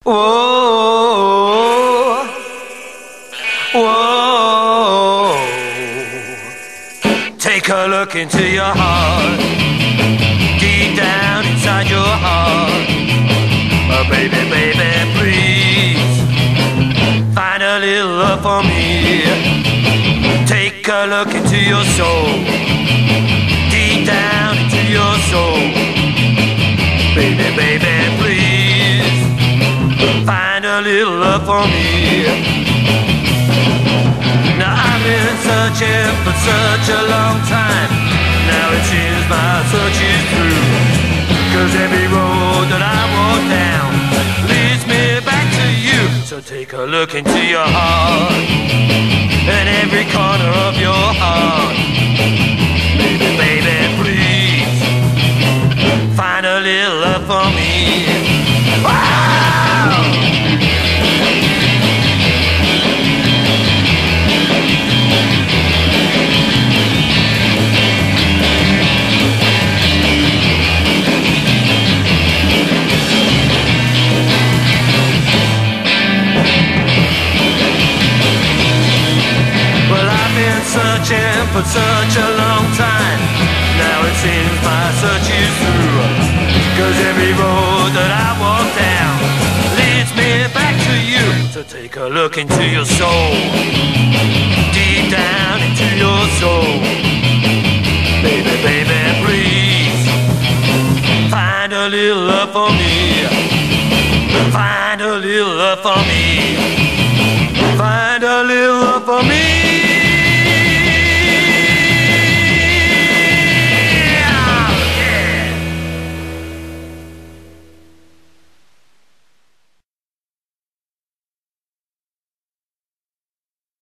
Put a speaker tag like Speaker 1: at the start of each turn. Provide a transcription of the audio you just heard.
Speaker 1: Whoa, whoa. Take a look into your heart, deep down inside your heart. Oh, baby, baby, please find a little love for me. Take a look into your soul, deep down into your soul. Baby, baby, please find a little love for me. Now I've been searching for such a long time. Now it seems my search is through, 'cause every road that I walk down leads me back to you. So take a look into your heart, in every corner of your heart. Baby, baby, please find a little love for me. Wow! Well, I've been searching for such a long time. Now it seems my search is through, 'cause every road that I walk down leads me back to you. So take a look into your soul, deep down into your soul. Baby, baby, please find a little love for me. Find a little love for me. Find a little love for me.